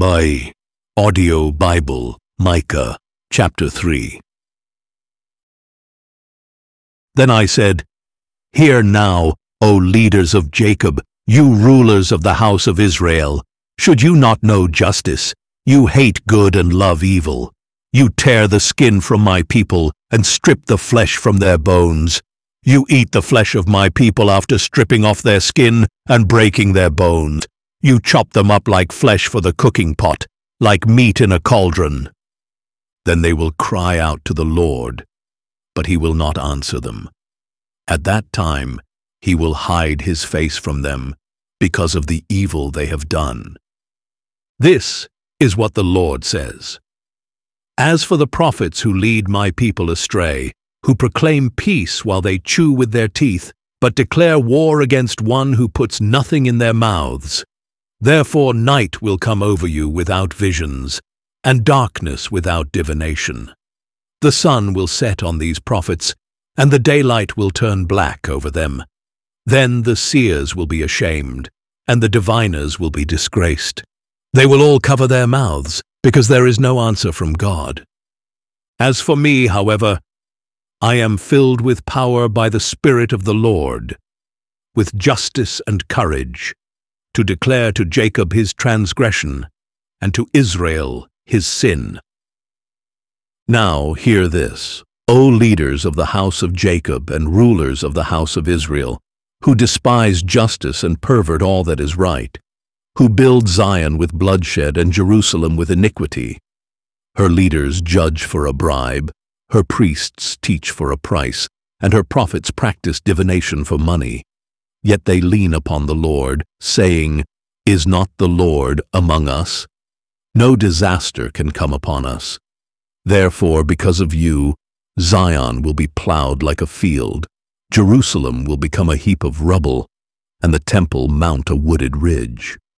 My audio Bible, Micah, chapter 3. Then I said, Hear now, O leaders of Jacob, you rulers of the house of Israel. Should you not know justice? You hate good and love evil. You tear the skin from my people and strip the flesh from their bones. You eat the flesh of my people after stripping off their skin and breaking their bones. You chop them up like flesh for the cooking pot, like meat in a cauldron. Then they will cry out to the Lord, but he will not answer them. At that time he will hide his face from them because of the evil they have done. This is what the Lord says. As for the prophets who lead my people astray, who proclaim peace while they chew with their teeth, but declare war against one who puts nothing in their mouths, therefore night will come over you without visions, and darkness without divination. The sun will set on these prophets, and the daylight will turn black over them. Then the seers will be ashamed, and the diviners will be disgraced. They will all cover their mouths, because there is no answer from God. As for me, however, I am filled with power by the Spirit of the Lord, with justice and courage, to declare to Jacob his transgression, and to Israel his sin. Now hear this, O leaders of the house of Jacob and rulers of the house of Israel, who despise justice and pervert all that is right, who build Zion with bloodshed and Jerusalem with iniquity. Her leaders judge for a bribe, her priests teach for a price, and her prophets practice divination for money. Yet they lean upon the Lord, saying, Is not the Lord among us? No disaster can come upon us. Therefore, because of you, Zion will be plowed like a field, Jerusalem will become a heap of rubble, and the temple mount a wooded ridge.